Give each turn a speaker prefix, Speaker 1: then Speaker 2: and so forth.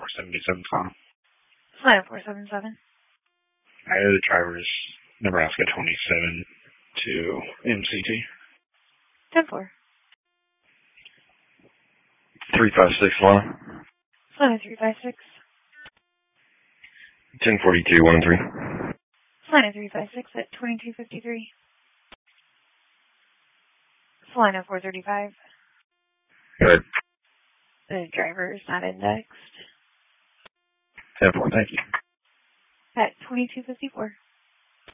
Speaker 1: 477 phone.
Speaker 2: Salina 477.
Speaker 1: The driver is Nebraska 27 to MCT.
Speaker 2: 10-4.
Speaker 3: 356, Salina.
Speaker 2: Salina 356.
Speaker 3: 1042, 1 and 3.
Speaker 2: Salina 356 at 2253. Salina 435.
Speaker 3: Good.
Speaker 2: The driver is not indexed.
Speaker 3: 10-4, thank you.
Speaker 2: At 2254.